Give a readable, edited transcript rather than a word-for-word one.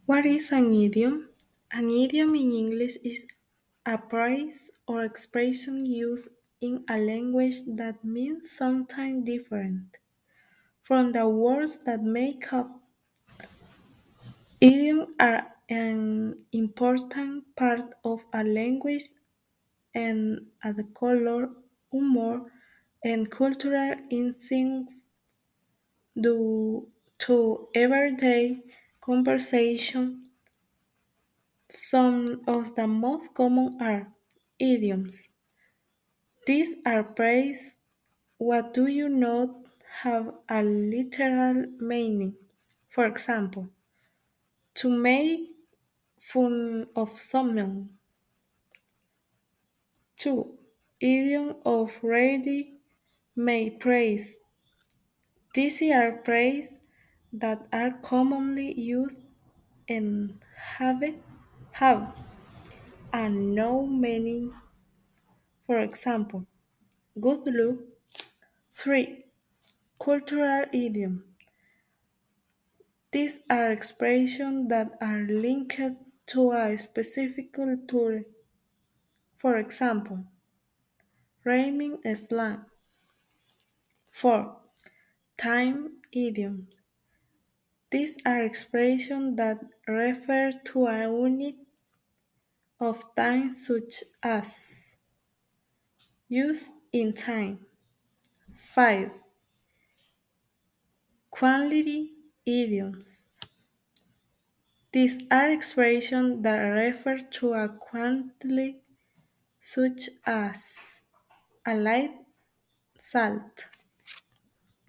What is an idiom? An idiom in English is a phrase or expression used in a language that means something different from the words that make up. Idioms are an important part of a language and add color, humor, and cultural insights to everyday conversation. Some of the most common are idioms. These are phrases what do you not have a literal meaning. For example, to make fun of someone. 2. Idiom of ready made praise. These are phrases that are commonly used and have and no meaning. For example, good luck. 3. Cultural idiom. These are expressions that are linked to a specific culture. For example, rhyming slang. 4. Time idioms. These are expressions that refer to a unit of time such as use in time. 5. Quantity idioms. These are expressions that refer to a quantity such as a light salt.